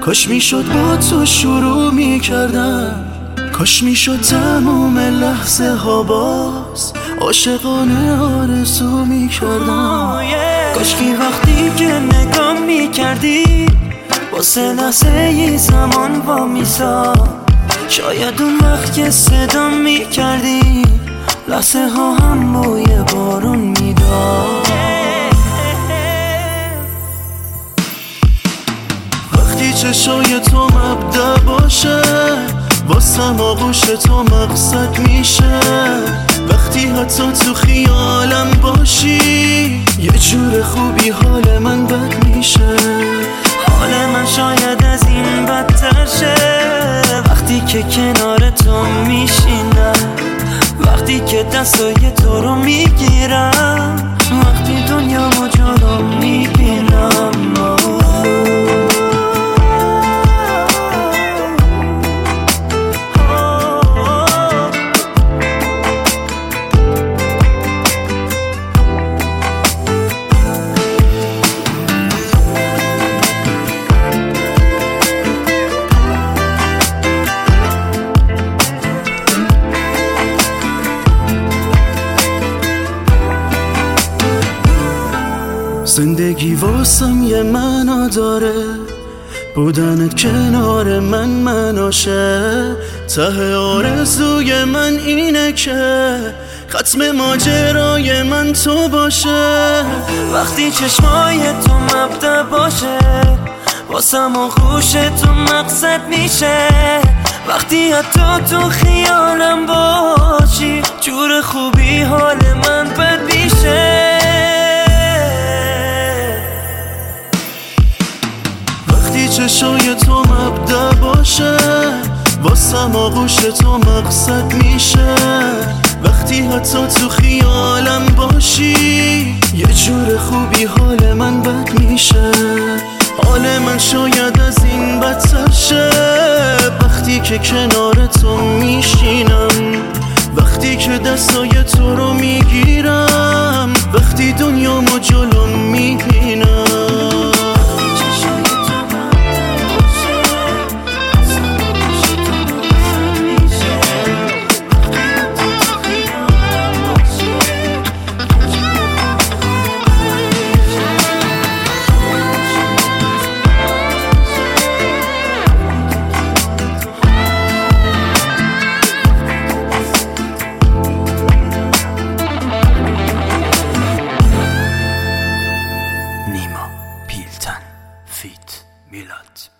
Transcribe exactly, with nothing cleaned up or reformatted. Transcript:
کاش میشد با تو شروع میکردم، کاش میشد تموم لحظه ها باز عاشقانه آرزو میکردم. کاش که وقتی که نگاه میکردی واسه لحظه ای زمان با میساد، شاید اون وقت که صدا میکردی لحظه ها هم بوی بارون میداد. وقتی چشای تو مبدأ باشه واسم آغوش تو مقصد میشه، وقتی حتی تو خیالم باشی یه جور خوبی حال من بد میشه. حال من شاید از این بدتر شه وقتی که کنار تو میشینم، وقتی که دستای تو رو میگیرم، وقتی دنیا ما جلو میبینم. زندگی واسم یه معنا داره، بودنت کنار من مناشه، ته آرزوی من اینه که ختم ماجرای من تو باشه. وقتی چشمای تو مبدأ باشه واسم آغوش تو مقصد میشه، وقتی حتی تو خیالم باشی جور خوبی حال من بد میشه. وقتی چشای تو مبدأ باشه واسم آغوش تو مقصد میشه، وقتی حتی تو خیالم باشی یه جور خوبی حال من بد میشه. حال من شاید از این بدتر شه وقتی که کنار تو میشینم، وقتی که دستای تو رو میگیرم، وقتی دنیامو جلو میبینم. نیما پیلتن فیت میلاد.